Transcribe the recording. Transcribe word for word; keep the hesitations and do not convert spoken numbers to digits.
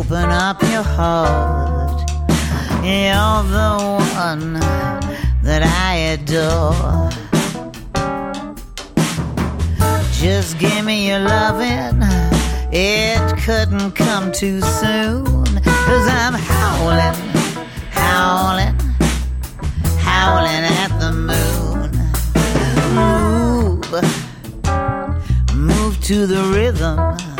open up your heart. You're the one that I adore. Just give me your loving, it couldn't come too soon. Cause I'm howling, howling, howling at the moon. Move, move to the rhythm